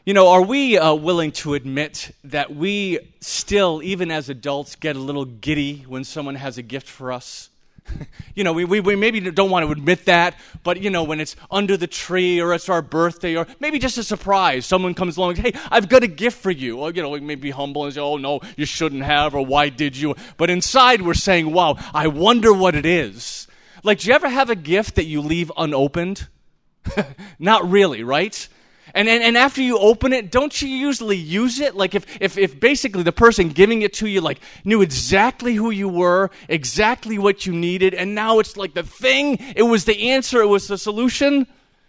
Are we willing to admit that we still, even as adults, get a little giddy when someone has a gift for us? We maybe don't want to admit that, but, when it's under the tree or it's our birthday or maybe just a surprise, someone comes along and says, hey, I've got a gift for you. Or, we may be humble and say, oh, no, you shouldn't have, or why did you? But inside we're saying, wow, I wonder what it is. Like, do you ever have a gift that you leave unopened? Not really, right? And after you open it, don't you usually use it? Like if basically the person giving it to you like knew exactly who you were, exactly what you needed, and now it's like the thing, it was the answer, it was the solution.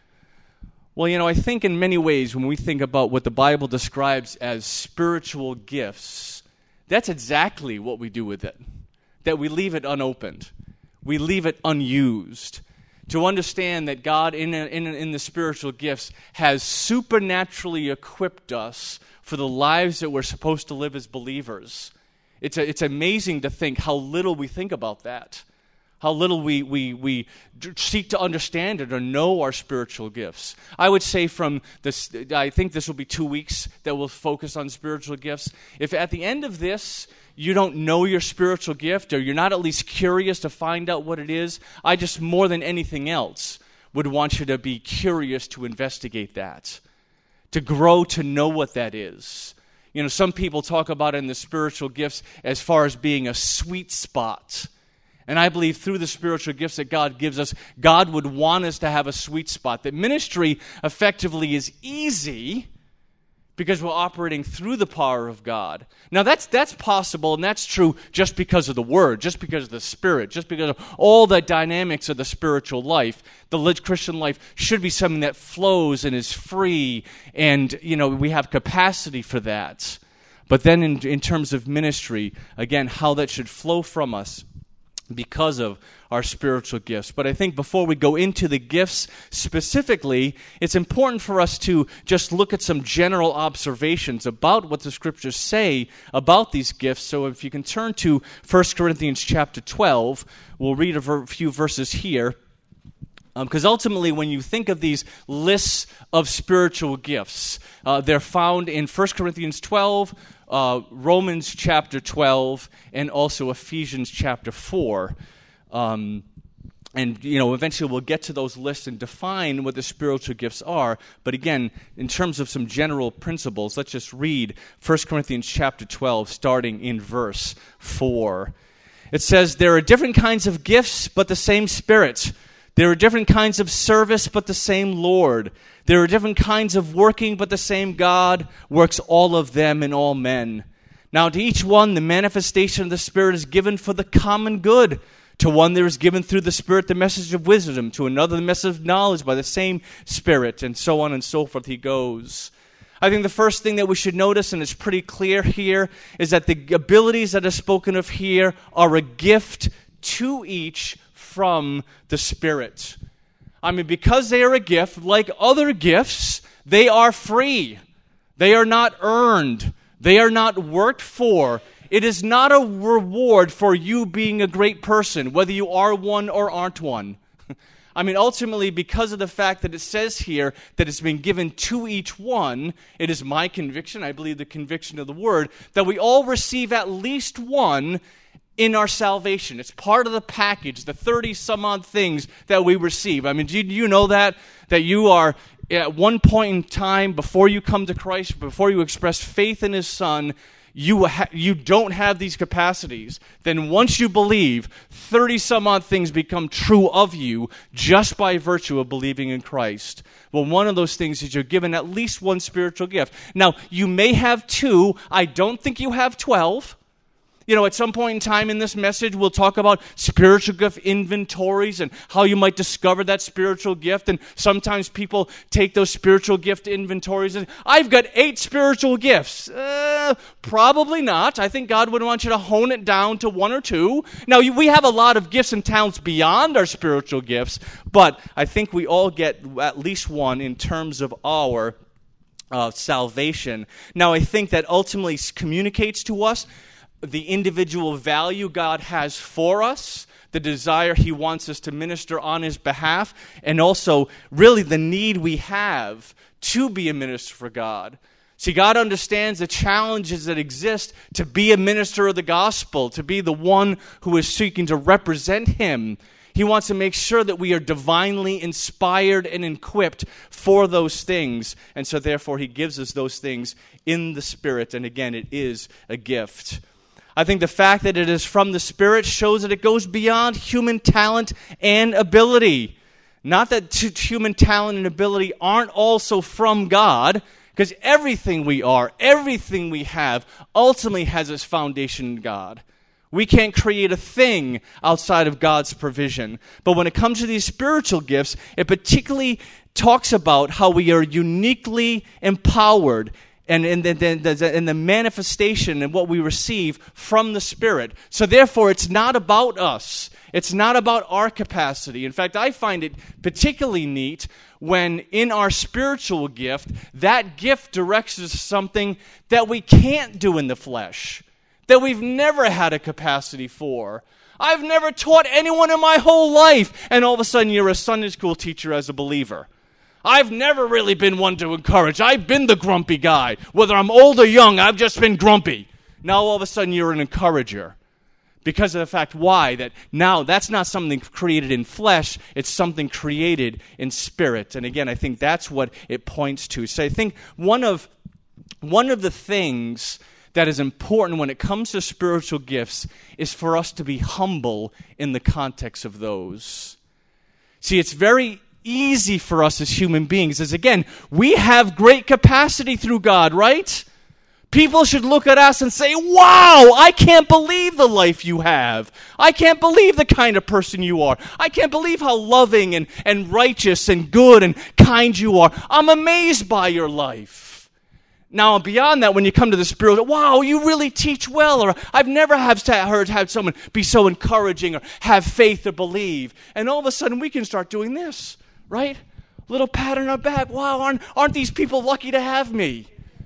Well, I think in many ways when we think about what the Bible describes as spiritual gifts, that's exactly what we do with it. That we leave it unopened. We leave it unused. To understand that God in the spiritual gifts has supernaturally equipped us for the lives that we're supposed to live as believers. It's amazing to think how little we think about that. How little we seek to understand it or know our spiritual gifts. I would say from this, I think this will be 2 weeks that we'll focus on spiritual gifts. If at the end of this you don't know your spiritual gift, or you're not at least curious to find out what it is, I just, more than anything else, would want you to be curious to investigate that, to grow to know what that is. Some people talk about it in the spiritual gifts as far as being a sweet spot. And I believe through the spiritual gifts that God gives us, God would want us to have a sweet spot. That ministry effectively is easy because we're operating through the power of God. Now that's possible, and that's true just because of the Word, just because of the Spirit, just because of all the dynamics of the spiritual life. The Christian life should be something that flows and is free, and we have capacity for that. But then in terms of ministry, again, how that should flow from us because of our spiritual gifts. But I think before we go into the gifts specifically, it's important for us to just look at some general observations about what the Scriptures say about these gifts. So if you can turn to 1 Corinthians chapter 12, we'll read a few verses here. Because ultimately, when you think of these lists of spiritual gifts, they're found in 1 Corinthians 12, Romans chapter 12, and also Ephesians chapter 4. And eventually we'll get to those lists and define what the spiritual gifts are. But again, in terms of some general principles, let's just read 1 Corinthians chapter 12, starting in verse 4. It says, there are different kinds of gifts, but the same Spirit. There are different kinds of service, but the same Lord. There are different kinds of working, but the same God works all of them in all men. Now to each one, the manifestation of the Spirit is given for the common good. To one there is given through the Spirit the message of wisdom, to another the message of knowledge by the same Spirit, and so on and so forth he goes. I think the first thing that we should notice, and it's pretty clear here, is that the abilities that are spoken of here are a gift to each from the Spirit. Because they are a gift, like other gifts, they are free. They are not earned. They are not worked for. It is not a reward for you being a great person, whether you are one or aren't one. Ultimately, because of the fact that it says here that it's been given to each one, it is my conviction, I believe the conviction of the Word, that we all receive at least one in our salvation. It's part of the package, the 30-some-odd things that we receive. Do you know that you are, at one point in time, before you come to Christ, before you express faith in His Son, you don't have these capacities. Then once you believe, 30-some-odd things become true of you just by virtue of believing in Christ. Well, one of those things is you're given at least one spiritual gift. Now, you may have two. I don't think you have 12. At some point in time in this message, we'll talk about spiritual gift inventories and how you might discover that spiritual gift. And sometimes people take those spiritual gift inventories and, I've got 8 spiritual gifts. Probably not. I think God would want you to hone it down to 1 or 2. Now, we have a lot of gifts and talents beyond our spiritual gifts, but I think we all get at least one in terms of our salvation. Now, I think that ultimately communicates to us the individual value God has for us, the desire he wants us to minister on his behalf, and also really the need we have to be a minister for God. See, God understands the challenges that exist to be a minister of the gospel, to be the one who is seeking to represent him. He wants to make sure that we are divinely inspired and equipped for those things. And so therefore he gives us those things in the Spirit. And again, it is a gift. I think the fact that it is from the Spirit shows that it goes beyond human talent and ability. Not that human talent and ability aren't also from God, because everything we are, everything we have, ultimately has its foundation in God. We can't create a thing outside of God's provision. But when it comes to these spiritual gifts, it particularly talks about how we are uniquely empowered and in the manifestation and what we receive from the Spirit. So therefore, it's not about us. It's not about our capacity. In fact, I find it particularly neat when in our spiritual gift, that gift directs us to something that we can't do in the flesh, that we've never had a capacity for. I've never taught anyone in my whole life, and all of a sudden you're a Sunday school teacher as a believer. I've never really been one to encourage. I've been the grumpy guy. Whether I'm old or young, I've just been grumpy. Now all of a sudden you're an encourager. Because of the fact, why? That now that's not something created in flesh, it's something created in spirit. And again, I think that's what it points to. So I think one of the things that is important when it comes to spiritual gifts is for us to be humble in the context of those. See, it's very easy for us as human beings, as again, we have great capacity through God, right? People should look at us and say, wow, I can't believe the life you have. I can't believe the kind of person you are. I can't believe how loving and righteous and good and kind you are. I'm amazed by your life. Now, beyond that, when you come to the spiritual, wow, you really teach well. Or I've never heard someone be so encouraging or have faith or believe. And all of a sudden, we can start doing this, right? Little pat on our back. Wow, aren't these people lucky to have me?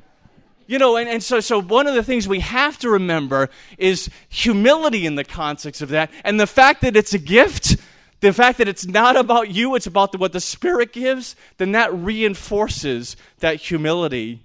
You know, and so one of the things we have to remember is humility in the context of that, and the fact that it's a gift, the fact that it's not about you, it's about what the Spirit gives, then that reinforces that humility.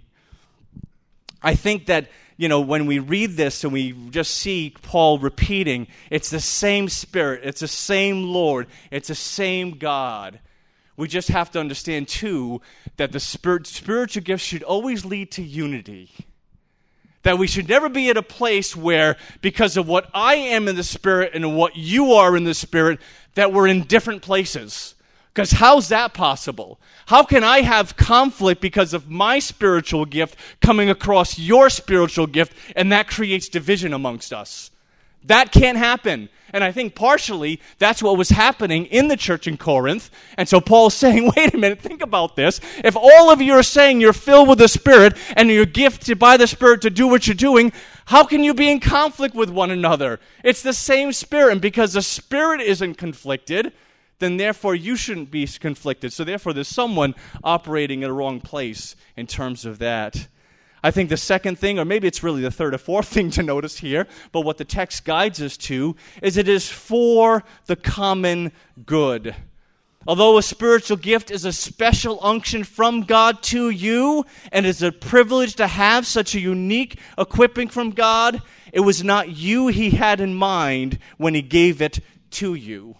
I think that, you know, when we read this and we just see Paul repeating, it's the same Spirit, it's the same Lord, it's the same God. We just have to understand, too, that the spiritual gifts should always lead to unity. That we should never be at a place where, because of what I am in the Spirit and what you are in the Spirit, that we're in different places. Because how's that possible? How can I have conflict because of my spiritual gift coming across your spiritual gift, and that creates division amongst us? That can't happen. And I think partially that's what was happening in the church in Corinth. And so Paul's saying, wait a minute, think about this. If all of you are saying you're filled with the Spirit and you're gifted by the Spirit to do what you're doing, how can you be in conflict with one another? It's the same Spirit. And because the Spirit isn't conflicted, then therefore you shouldn't be conflicted. So therefore there's someone operating in a wrong place in terms of that. I think the second thing, or maybe it's really the third or fourth thing to notice here, but what the text guides us to is it is for the common good. Although a spiritual gift is a special unction from God to you, and is a privilege to have such a unique equipping from God, it was not you he had in mind when he gave it to you.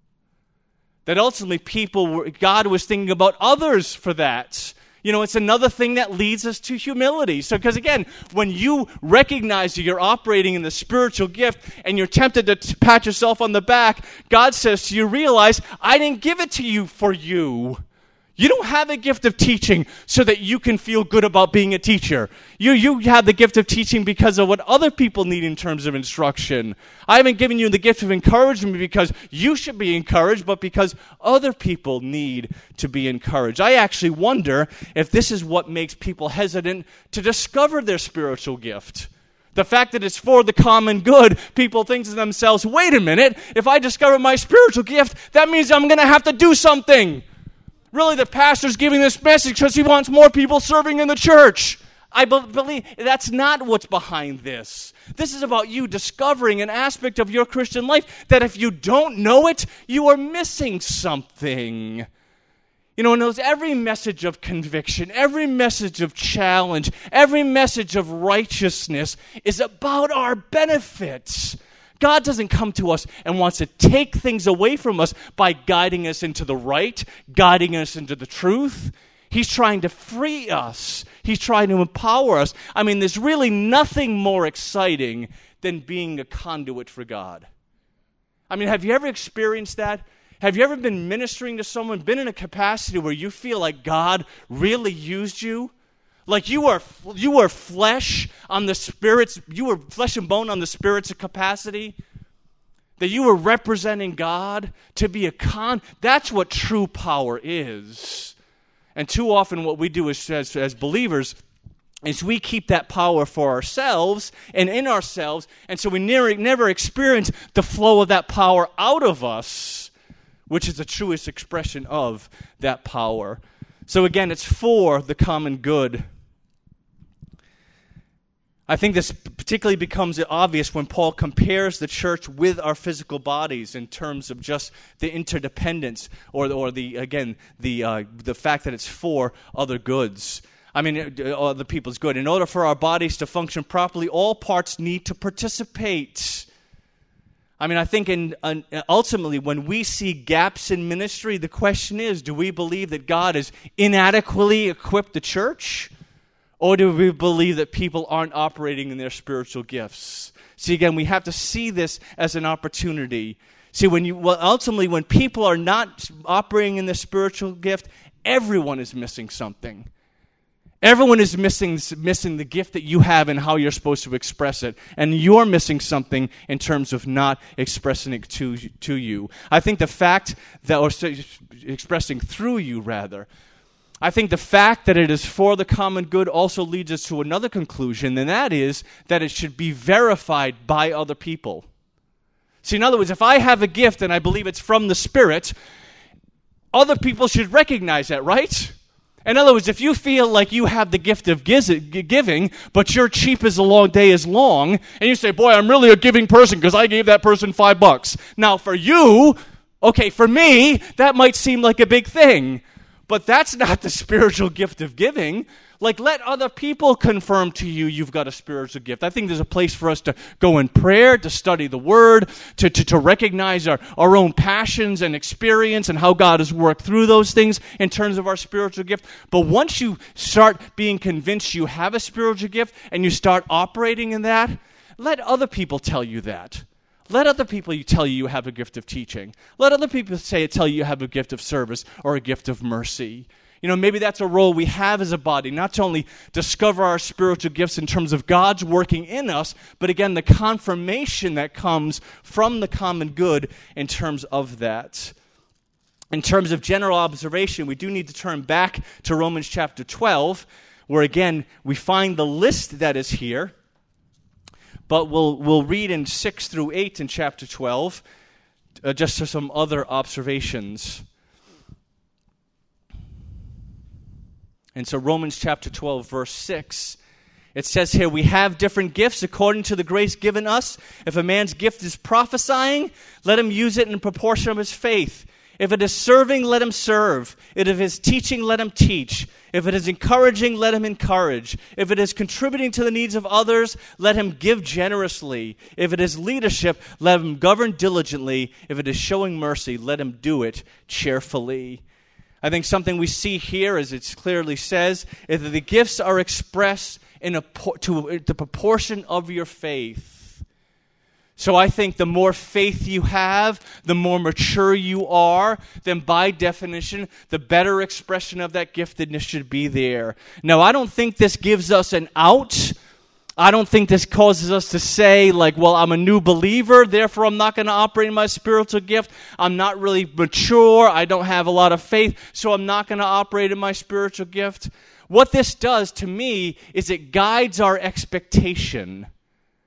That ultimately God was thinking about others for that. You know, it's another thing that leads us to humility. So, because again, when you recognize that you're operating in the spiritual gift and you're tempted to pat yourself on the back, God says to you, realize, I didn't give it to you for you. You don't have a gift of teaching so that you can feel good about being a teacher. You have the gift of teaching because of what other people need in terms of instruction. I haven't given you the gift of encouragement because you should be encouraged, but because other people need to be encouraged. I actually wonder if this is what makes people hesitant to discover their spiritual gift. The fact that it's for the common good, people think to themselves, wait a minute, if I discover my spiritual gift, that means I'm going to have to do something. Really, the pastor's giving this message because he wants more people serving in the church. I believe that's not what's behind this. This is about you discovering an aspect of your Christian life that if you don't know it, you are missing something. You know, and every message of conviction, every message of challenge, every message of righteousness is about our benefits. God doesn't come to us and wants to take things away from us by guiding us into the right, guiding us into the truth. He's trying to free us. He's trying to empower us. I mean, there's really nothing more exciting than being a conduit for God. I mean, have you ever experienced that? Have you ever been ministering to someone, been in a capacity where you feel like God really used you? Like you were flesh on the spirits, you were flesh and bone on the spirits of capacity? That you were representing God to be that's what true power is. And too often what we do as believers is we keep that power for ourselves and in ourselves, and so we never experience the flow of that power out of us, which is the truest expression of that power. So again, it's for the common good. I think this particularly becomes obvious when Paul compares the church with our physical bodies in terms of just the interdependence or the fact that it's for other goods. I mean, other people's good. In order for our bodies to function properly, all parts need to participate. I mean, I think ultimately when we see gaps in ministry, the question is, do we believe that God has inadequately equipped the church? Or do we believe that people aren't operating in their spiritual gifts? See, again, we have to see this as an opportunity. See, ultimately, when people are not operating in their spiritual gift, everyone is missing something. Everyone is missing the gift that you have and how you're supposed to express it. And you're missing something in terms of not expressing it to you. I think the fact that, or expressing through you, rather, I think the fact that it is for the common good also leads us to another conclusion, and that is that it should be verified by other people. See, in other words, if I have a gift and I believe it's from the Spirit, other people should recognize that, right? In other words, if you feel like you have the gift of giving, but your cheap as a long day is long, and you say, boy, I'm really a giving person because I gave that person $5. Now, for you, okay, for me, that might seem like a big thing. But that's not the spiritual gift of giving. Like, let other people confirm to you you've got a spiritual gift. I think there's a place for us to go in prayer, to study the Word, to recognize our own passions and experience and how God has worked through those things in terms of our spiritual gift. But once you start being convinced you have a spiritual gift and you start operating in that, let other people tell you that. Let other people tell you have a gift of teaching. Let other people tell you have a gift of service or a gift of mercy. You know, maybe that's a role we have as a body, not to only discover our spiritual gifts in terms of God's working in us, but again, the confirmation that comes from the common good in terms of that. In terms of general observation, we do need to turn back to Romans chapter 12, where again, we find the list that is here. But we'll read in 6 through 8 in chapter 12, just some other observations. And so Romans chapter 12, verse 6, it says here, we have different gifts according to the grace given us. If a man's gift is prophesying, let him use it in proportion of his faith. If it is serving, let him serve. If it is teaching, let him teach. If it is encouraging, let him encourage. If it is contributing to the needs of others, let him give generously. If it is leadership, let him govern diligently. If it is showing mercy, let him do it cheerfully. I think something we see here, as it clearly says, is that the gifts are expressed to the proportion of your faith. So I think the more faith you have, the more mature you are, then by definition, the better expression of that giftedness should be there. Now, I don't think this gives us an out. I don't think this causes us to say, like, well, I'm a new believer, therefore I'm not going to operate in my spiritual gift. I'm not really mature. I don't have a lot of faith, so I'm not going to operate in my spiritual gift. What this does to me is it guides our expectation.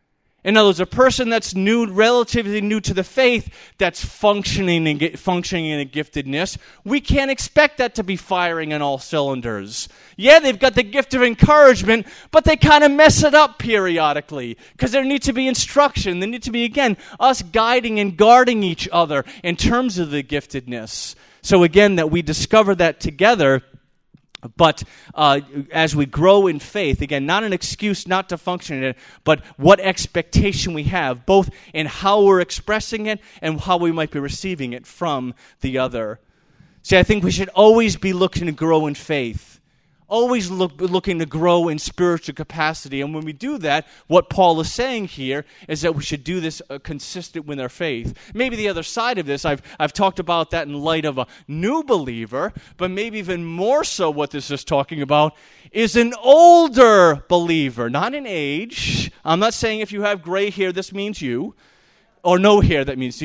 In other words, a person that's new, relatively new to the faith, that's functioning in a giftedness, we can't expect that to be firing on all cylinders. Yeah, they've got the gift of encouragement, but they kind of mess it up periodically because there needs to be instruction. There needs to be, again, us guiding and guarding each other in terms of the giftedness. So again, that we discover that together. But as we grow in faith, again, not an excuse not to function in it, but what expectation we have, both in how we're expressing it and how we might be receiving it from the other. See, I think we should always be looking to grow in faith. Always looking to grow in spiritual capacity. And when we do that, what Paul is saying here is that we should do this consistent with our faith. Maybe the other side of this, I've talked about that in light of a new believer, but maybe even more so what this is talking about is an older believer, not in age. I'm not saying if you have gray hair, this means you. Or no hair, that means,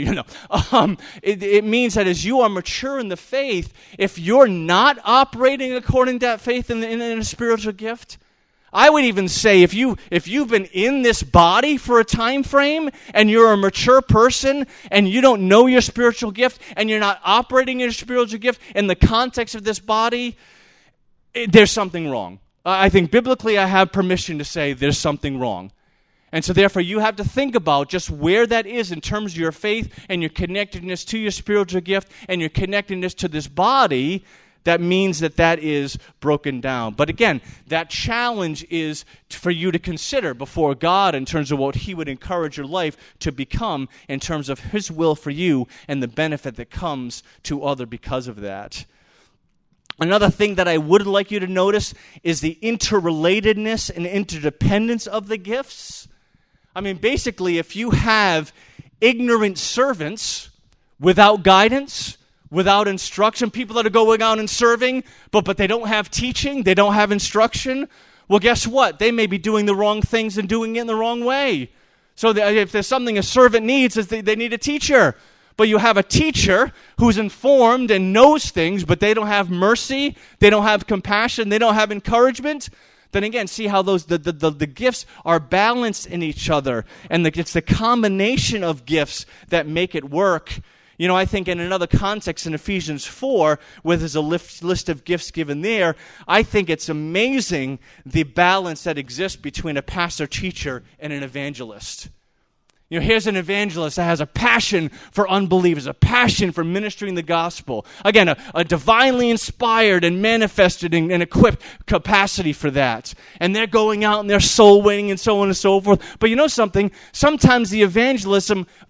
it means that as you are mature in the faith, if you're not operating according to that faith in a spiritual gift, I would even say if you've been in this body for a time frame and you're a mature person and you don't know your spiritual gift and you're not operating in your spiritual gift in the context of this body, there's something wrong. I think biblically I have permission to say there's something wrong. And so therefore you have to think about just where that is in terms of your faith and your connectedness to your spiritual gift and your connectedness to this body. That means that is broken down. But again, that challenge is for you to consider before God in terms of what He would encourage your life to become in terms of His will for you and the benefit that comes to other because of that. Another thing that I would like you to notice is the interrelatedness and interdependence of the gifts. I mean, basically, if you have ignorant servants without guidance, without instruction, people that are going out and serving, but they don't have teaching, they don't have instruction, well, guess what? They may be doing the wrong things and doing it in the wrong way. So if there's something a servant needs, is they need a teacher. But you have a teacher who's informed and knows things, but they don't have mercy, they don't have compassion, they don't have encouragement. Then again, see how the gifts are balanced in each other. And it's the combination of gifts that make it work. You know, I think in another context in Ephesians 4, where there's a list of gifts given there, I think it's amazing the balance that exists between a pastor-teacher and an evangelist. You know, here's an evangelist that has a passion for unbelievers, a passion for ministering the gospel. Again, a divinely inspired and manifested and equipped capacity for that. And they're going out and they're soul winning and so on and so forth. But you know something? Sometimes the evangelist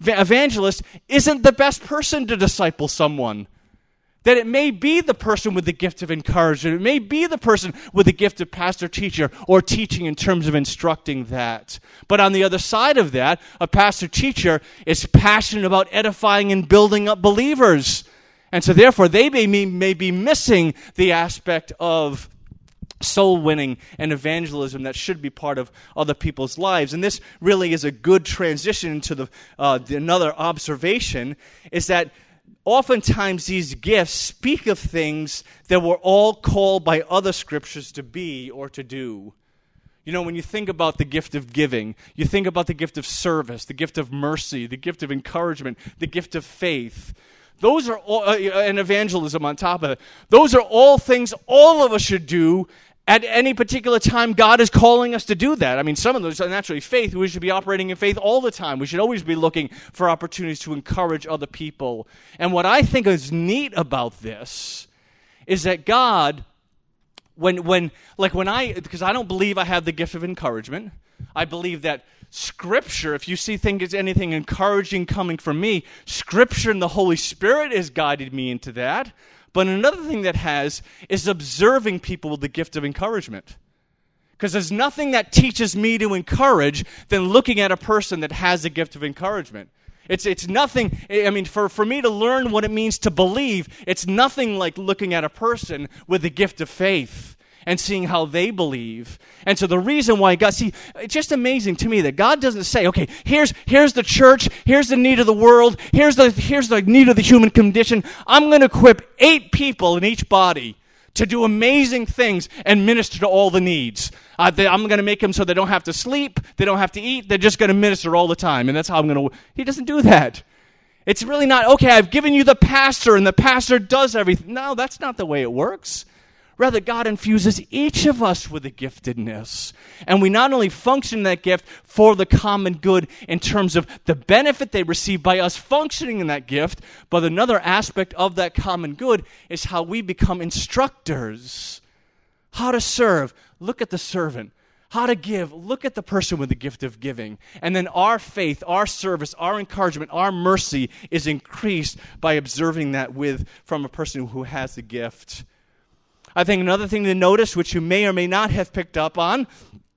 isn't the best person to disciple someone. That it may be the person with the gift of encouragement. It may be the person with the gift of pastor-teacher or teaching in terms of instructing that. But on the other side of that, a pastor-teacher is passionate about edifying and building up believers. And so therefore, they may be missing the aspect of soul winning and evangelism that should be part of other people's lives. And this really is a good transition to another observation, is that oftentimes these gifts speak of things that we're all called by other scriptures to be or to do. You know, when you think about the gift of giving, you think about the gift of service, the gift of mercy, the gift of encouragement, the gift of faith. Those are all, and evangelism on top of it. Those are all things all of us should do at any particular time. God is calling us to do that. I mean, some of those are naturally faith. We should be operating in faith all the time. We should always be looking for opportunities to encourage other people. And what I think is neat about this is that God, because I don't believe I have the gift of encouragement. I believe that Scripture, if you think it's anything encouraging coming from me, Scripture and the Holy Spirit has guided me into that. But another thing that is observing people with the gift of encouragement. Because there's nothing that teaches me to encourage than looking at a person that has a gift of encouragement. It's nothing, I mean, for me to learn what it means to believe, it's nothing like looking at a person with the gift of faith and seeing how they believe. And so the reason why it's just amazing to me that God doesn't say, okay, here's the church, here's the need of the world, here's the need of the human condition. I'm going to equip 8 people in each body to do amazing things and minister to all the needs. I'm going to make them so they don't have to sleep, they don't have to eat, they're just going to minister all the time, and that's how I'm going to... He doesn't do that. It's really not, okay, I've given you the pastor, and the pastor does everything. No, that's not the way it works. Rather, God infuses each of us with a giftedness. And we not only function in that gift for the common good in terms of the benefit they receive by us functioning in that gift, but another aspect of that common good is how we become instructors. How to serve. Look at the servant. How to give. Look at the person with the gift of giving. And then our faith, our service, our encouragement, our mercy is increased by observing that from a person who has the gift. I think another thing to notice, which you may or may not have picked up on,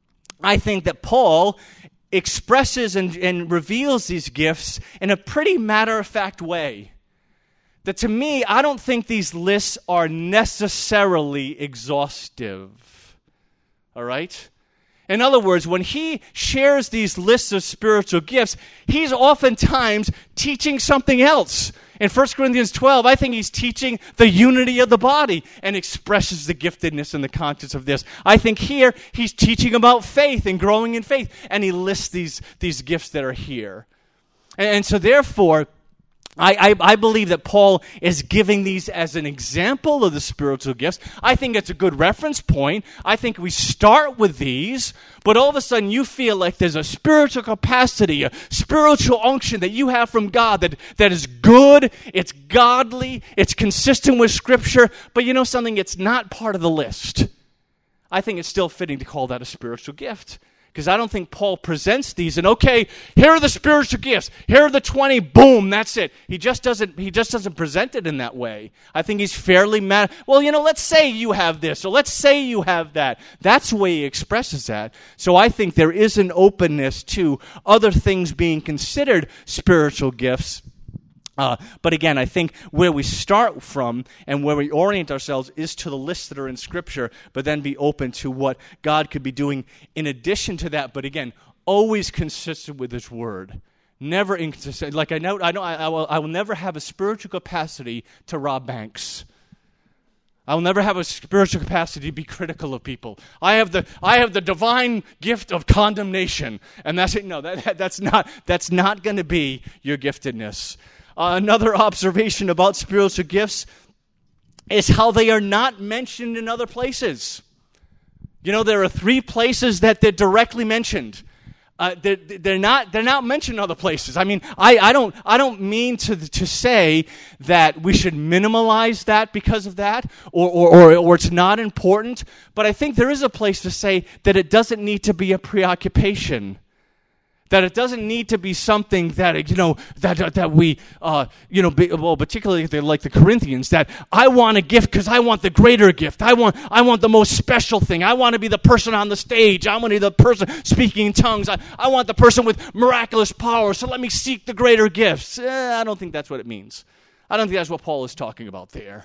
I think that Paul expresses and reveals these gifts in a pretty matter-of-fact way. That to me, I don't think these lists are necessarily exhaustive. All right? In other words, when he shares these lists of spiritual gifts, he's oftentimes teaching something else. In 1 Corinthians 12, I think he's teaching the unity of the body and expresses the giftedness and the conscience of this. I think here he's teaching about faith and growing in faith, and he lists these gifts that are here. And so therefore, I believe that Paul is giving these as an example of the spiritual gifts. I think it's a good reference point. I think we start with these, but all of a sudden you feel like there's a spiritual capacity, a spiritual unction that you have from God that is good, it's godly, it's consistent with Scripture, but you know something, it's not part of the list. I think it's still fitting to call that a spiritual gift. Because I don't think Paul presents these and, okay, here are the spiritual gifts. Here are the 20, boom, that's it. He just doesn't present it in that way. I think he's fairly mad. Well, let's say you have this, or let's say you have that. That's the way he expresses that. So I think there is an openness to other things being considered spiritual gifts. But again, I think where we start from and where we orient ourselves is to the lists that are in Scripture, but then be open to what God could be doing in addition to that. But again, always consistent with His Word, never inconsistent. Like I will never have a spiritual capacity to rob banks. I will never have a spiritual capacity to be critical of people. I have the divine gift of condemnation, and that's it. No, that's not going to be your giftedness. Another observation about spiritual gifts is how they are not mentioned in other places. There are 3 places that they're directly mentioned. They're not mentioned in other places. I mean, I don't mean to say that we should minimalize that because of that, or it's not important. But I think there is a place to say that it doesn't need to be a preoccupation. That it doesn't need to be something that that we particularly if they're like the Corinthians, that I want a gift because I want the greater gift. I want the most special thing. I want to be the person on the stage. I want to be the person speaking in tongues. I want the person with miraculous power. So let me seek the greater gifts. I don't think that's what it means. I don't think that's what Paul is talking about there.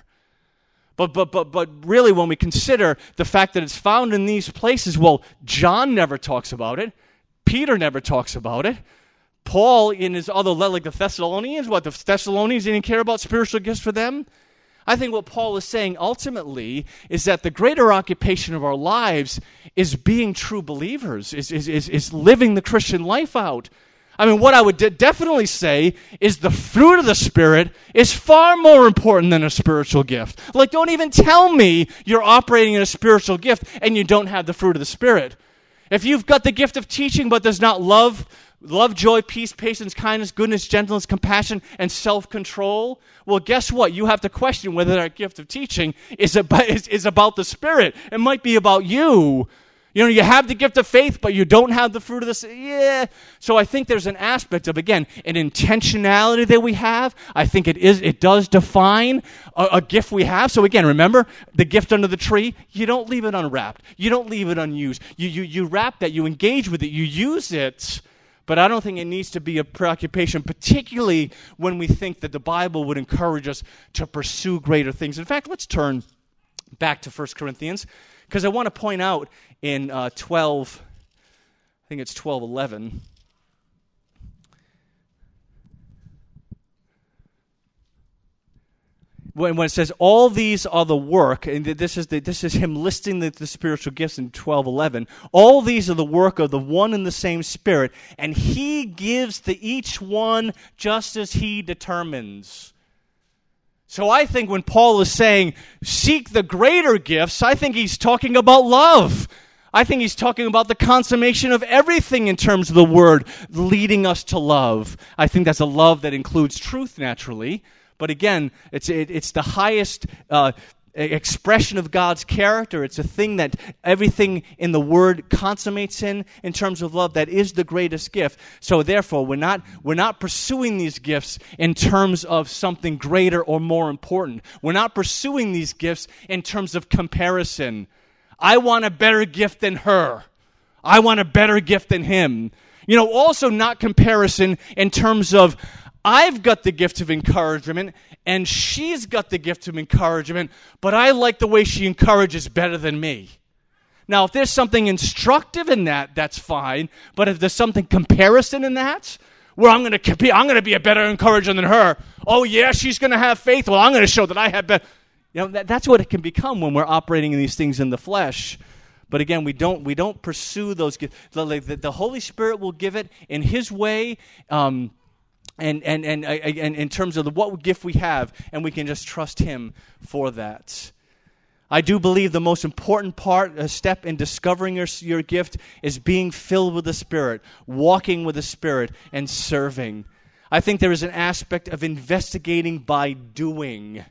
But really, when we consider the fact that it's found in these places, well, John never talks about it. Peter never talks about it. Paul, in his other letter, like the Thessalonians, the Thessalonians didn't care about spiritual gifts for them? I think what Paul is saying ultimately is that the greater occupation of our lives is being true believers, is living the Christian life out. I mean, what I would definitely say is the fruit of the Spirit is far more important than a spiritual gift. Like, don't even tell me you're operating in a spiritual gift and you don't have the fruit of the Spirit. If you've got the gift of teaching, but there's not love, joy, peace, patience, kindness, goodness, gentleness, compassion, and self-control, well, guess what? You have to question whether that gift of teaching is about the Spirit. It might be about you. You have the gift of faith, but you don't have the fruit of the... Yeah. So I think there's an aspect of, again, an intentionality that we have. I think it does define a gift we have. So again, remember, the gift under the tree, you don't leave it unwrapped. You don't leave it unused. You wrap that, you engage with it, you use it, but I don't think it needs to be a preoccupation, particularly when we think that the Bible would encourage us to pursue greater things. In fact, let's turn back to 1 Corinthians, because I want to point out in 12, I think it's 12:11. when it says all these are the work, and this is him listing the spiritual gifts in 12:11. All these are the work of the one and the same Spirit, and he gives to each one just as he determines. So I think when Paul is saying, seek the greater gifts, I think he's talking about love. I think he's talking about the consummation of everything in terms of the word leading us to love. I think that's a love that includes truth naturally. But again, it's the highest expression of God's character. It's a thing that everything in the Word consummates in terms of love. That is the greatest gift. So therefore, we're not pursuing these gifts in terms of something greater or more important. We're not pursuing these gifts in terms of comparison. I want a better gift than her. I want a better gift than him. Also not comparison in terms of I've got the gift of encouragement, and she's got the gift of encouragement, but I like the way she encourages better than me. Now, if there's something instructive in that, that's fine. But if there's something comparison in that, where I'm going to be a better encourager than her. Oh yeah, she's going to have faith. Well, I'm going to show that I have better. That's what it can become when we're operating in these things in the flesh. But again, we don't pursue those gifts. The Holy Spirit will give it in His way. And in terms of what gift we have, and we can just trust Him for that. I do believe the most important step in discovering your gift is being filled with the Spirit, walking with the Spirit, and serving. I think there is an aspect of investigating by doing.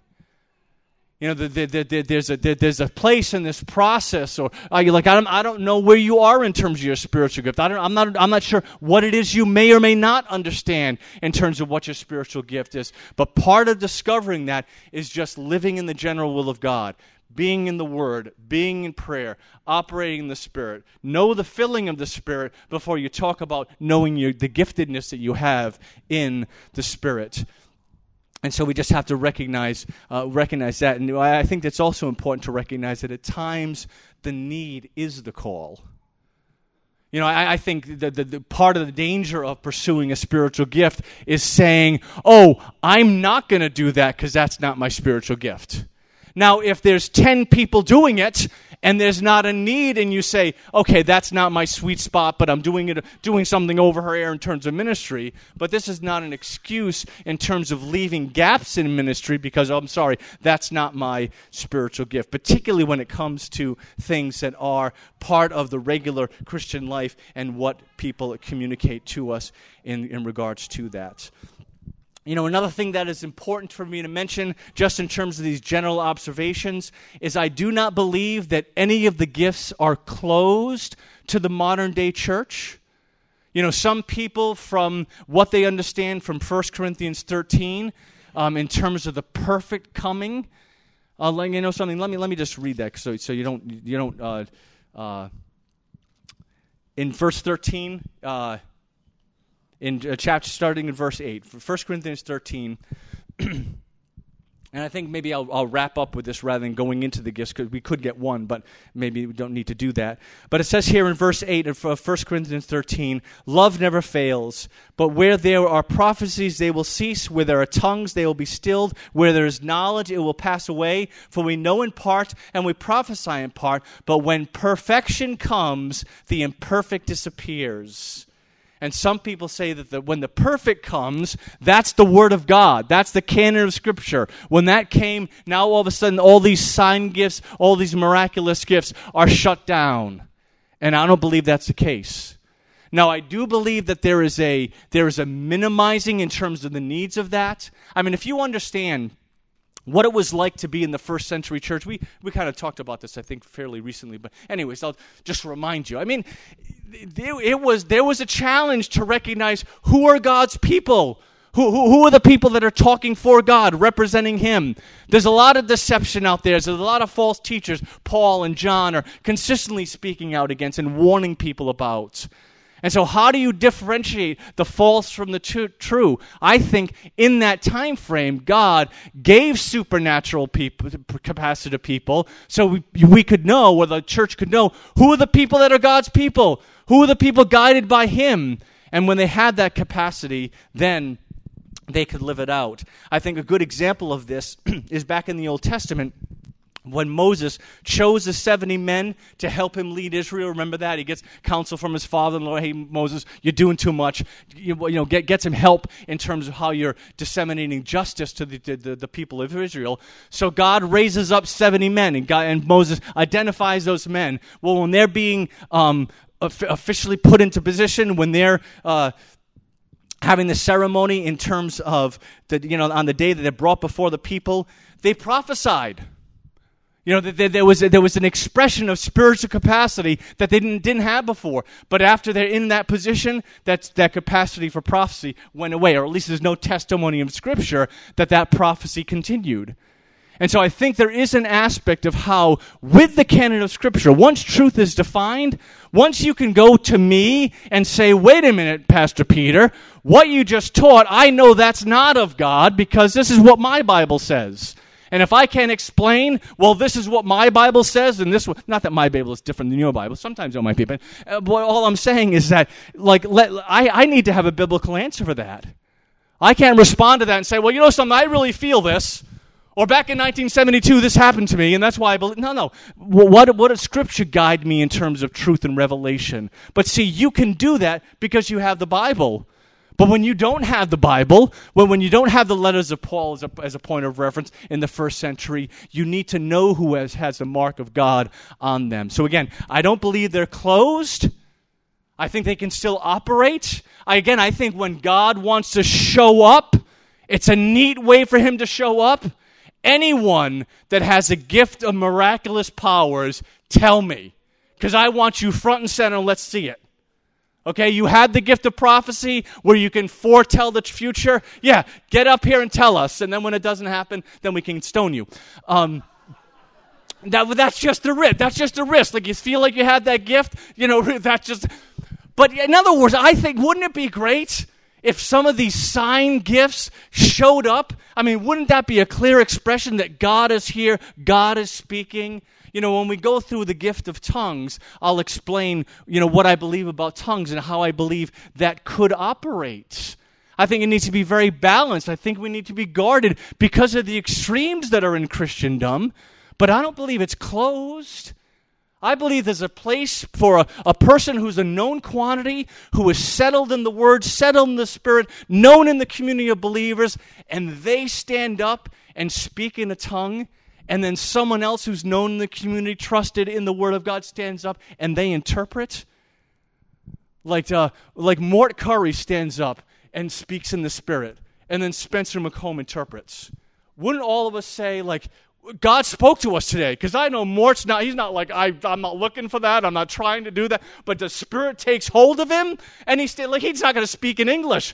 There's a place in this process, or I don't know where you are in terms of your spiritual gift. I'm not sure what it is you may or may not understand in terms of what your spiritual gift is. But part of discovering that is just living in the general will of God, being in the Word, being in prayer, operating in the Spirit. Know the filling of the Spirit before you talk about knowing the giftedness that you have in the Spirit. And so we just have to recognize that. And I think it's also important to recognize that at times the need is the call. I think the part of the danger of pursuing a spiritual gift is saying, I'm not going to do that because that's not my spiritual gift. Now, if there's 10 people doing it and there's not a need, and you say, okay, that's not my sweet spot, but I'm doing something over here in terms of ministry, but this is not an excuse in terms of leaving gaps in ministry because, I'm sorry, that's not my spiritual gift, particularly when it comes to things that are part of the regular Christian life and what people communicate to us in regards to that. Another thing that is important for me to mention, just in terms of these general observations, is I do not believe that any of the gifts are closed to the modern day church. Some people, from what they understand from 1 Corinthians 13, in terms of the perfect coming, something. Let me just read that so you don't. In verse 13. In chapter starting in verse 8, 1 Corinthians 13, and I think maybe I'll wrap up with this rather than going into the gifts, because we could get one, but maybe we don't need to do that. But it says here in verse 8 of 1 Corinthians 13, love never fails, but where there are prophecies, they will cease. Where there are tongues, they will be stilled. Where there is knowledge, it will pass away. For we know in part, and we prophesy in part, but when perfection comes, the imperfect disappears. And some people say that when the perfect comes, that's the Word of God. That's the canon of Scripture. When that came, now all of a sudden all these sign gifts, all these miraculous gifts are shut down. And I don't believe that's the case. Now, I do believe that there is a minimizing in terms of the needs of that. I mean, if you understand what it was like to be in the first century church. We kind of talked about this, I think, fairly recently. But anyways, I'll just remind you. I mean, there was a challenge to recognize who are God's people. Who are the people that are talking for God, representing Him? There's a lot of deception out there. There's a lot of false teachers. Paul and John are consistently speaking out against and warning people about. And so how do you differentiate the false from the true? I think in that time frame, God gave supernatural capacity to people so we could know, or the church could know, who are the people that are God's people? Who are the people guided by Him? And when they had that capacity, then they could live it out. I think a good example of this is back in the Old Testament when Moses chose the 70 men to help him lead Israel. Remember that? He gets counsel from his father-in-law. Hey, Moses, you're doing too much. Get some help in terms of how you're disseminating justice to the people of Israel. So God raises up 70 men, and Moses identifies those men. Well, when they're being officially put into position, when they're having the ceremony in terms of on the day that they're brought before the people, they prophesied. There was an expression of spiritual capacity that they didn't have before. But after they're in that position, that capacity for prophecy went away, or at least there's no testimony of Scripture that prophecy continued. And so I think there is an aspect of how, with the canon of Scripture, once truth is defined, once you can go to me and say, wait a minute, Pastor Peter, what you just taught, I know that's not of God because this is what my Bible says. And if I can't explain, well, this is what my Bible says, and not that my Bible is different than your Bible. Sometimes it might be, but all I'm saying is that, I need to have a biblical answer for that. I can't respond to that and say, well, something, I really feel this. Or back in 1972, this happened to me, and that's why I believe. No. What does Scripture guide me in terms of truth and revelation? But see, you can do that because you have the Bible. But when you don't have the Bible, when you don't have the letters of Paul as a point of reference in the first century, you need to know who has the mark of God on them. So again, I don't believe they're closed. I think they can still operate. I think when God wants to show up, it's a neat way for him to show up. Anyone that has a gift of miraculous powers, tell me. Because I want you front and center, let's see it. Okay, you had the gift of prophecy where you can foretell the future. Yeah, get up here and tell us. And then when it doesn't happen, then we can stone you. That's just a risk. That's just a risk. Like you feel like you had that gift, that's just... But in other words, I think, wouldn't it be great if some of these sign gifts showed up? I mean, wouldn't that be a clear expression that God is here, God is speaking? When we go through the gift of tongues, I'll explain, what I believe about tongues and how I believe that could operate. I think it needs to be very balanced. I think we need to be guarded because of the extremes that are in Christendom. But I don't believe it's closed. I believe there's a place for a person who's a known quantity, who is settled in the Word, settled in the Spirit, known in the community of believers, and they stand up and speak in a tongue. And then someone else who's known in the community, trusted in the Word of God, stands up and they interpret. Like Mort Curry stands up and speaks in the Spirit. And then Spencer McComb interprets. Wouldn't all of us say, God spoke to us today? Because I know Mort's he's not like, I'm not looking for that, I'm not trying to do that, but the Spirit takes hold of him, and he's not going to speak in English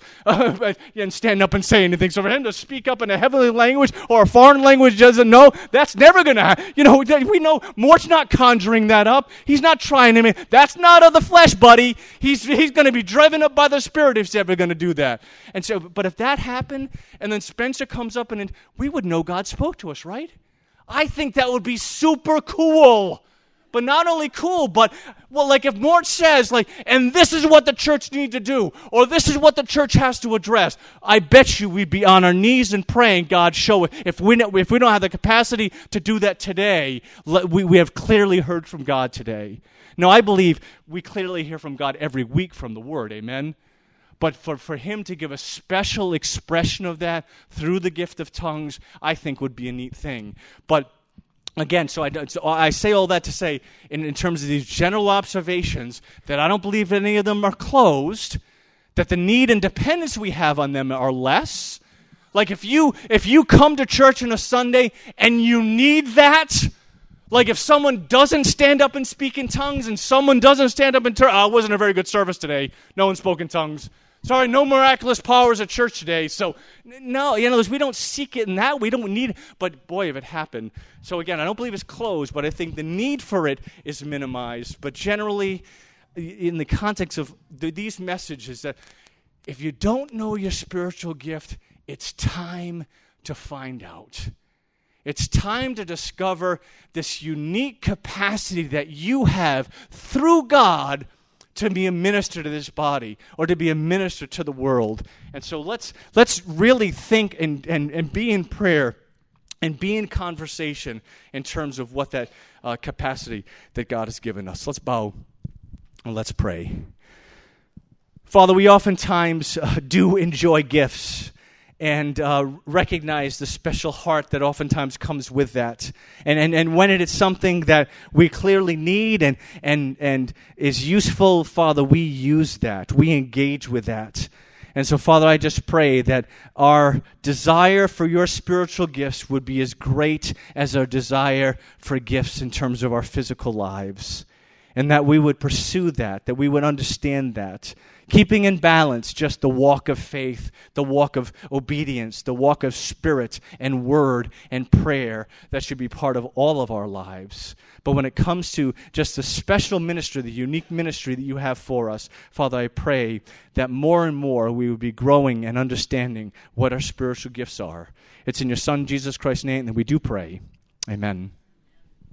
and stand up and say anything. So for him to speak up in a heavenly language or a foreign language he doesn't know, that's never going to happen. We know Mort's not conjuring that up. He's not trying to that's not of the flesh, buddy. He's going to be driven up by the Spirit if he's ever going to do that. And so, but if that happened, and then Spencer comes up and we would know God spoke to us, right? I think that would be super cool. But not only cool, but, if Mort says, and this is what the church needs to do, or this is what the church has to address, I bet you we'd be on our knees and praying, God, show it. If we don't have the capacity to do that today, we have clearly heard from God today. Now, I believe we clearly hear from God every week from the Word, amen? But for him to give a special expression of that through the gift of tongues, I think would be a neat thing. But again, so I say all that to say, in terms of these general observations, that I don't believe any of them are closed, that the need and dependence we have on them are less. If you come to church on a Sunday and you need that, if someone doesn't stand up and speak in tongues and someone doesn't stand up and it wasn't a very good service today, no one spoke in tongues. Sorry, no miraculous powers at church today. So, no, we don't seek it in that. We don't need it. But, boy, if it happened. So, again, I don't believe it's closed, but I think the need for it is minimized. But generally, in the context of these messages, that if you don't know your spiritual gift, it's time to find out. It's time to discover this unique capacity that you have through God to be a minister to this body or to be a minister to the world. And so let's really think and be in prayer and be in conversation in terms of what that capacity that God has given us. Let's bow and let's pray. Father, we oftentimes do enjoy gifts and recognize the special heart that oftentimes comes with that. And when it is something that we clearly need and is useful, Father, we use that. We engage with that. And so, Father, I just pray that our desire for your spiritual gifts would be as great as our desire for gifts in terms of our physical lives. And that we would pursue that we would understand that. Keeping in balance just the walk of faith, the walk of obedience, the walk of spirit and word and prayer that should be part of all of our lives. But when it comes to just the special ministry, the unique ministry that you have for us, Father, I pray that more and more we would be growing and understanding what our spiritual gifts are. It's in your Son, Jesus Christ's name, that we do pray. Amen.